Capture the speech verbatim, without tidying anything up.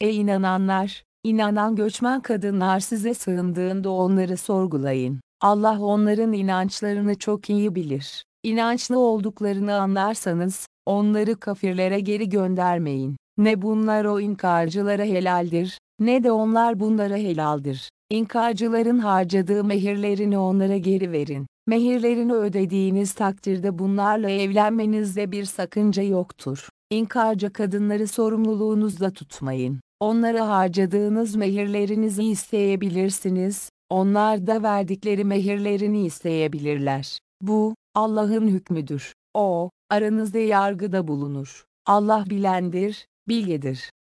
Ey inananlar! İnanan göçmen kadınlar size sığındığında onları sorgulayın. Allah onların inançlarını çok iyi bilir. İnançlı olduklarını anlarsanız, onları kafirlere geri göndermeyin. Ne bunlar o inkarcılara helaldir, ne de onlar bunlara helaldir. İnkarcıların harcadığı mehirlerini onlara geri verin. Mehirlerini ödediğiniz takdirde bunlarla evlenmenizde bir sakınca yoktur. İnkarcı kadınları sorumluluğunuzda tutmayın. Onlara harcadığınız mehirlerinizi isteyebilirsiniz, onlar da verdikleri mehirlerini isteyebilirler. Bu, Allah'ın hükmüdür. O, aranızda yargıda bulunur. Allah bilendir, bilgedir.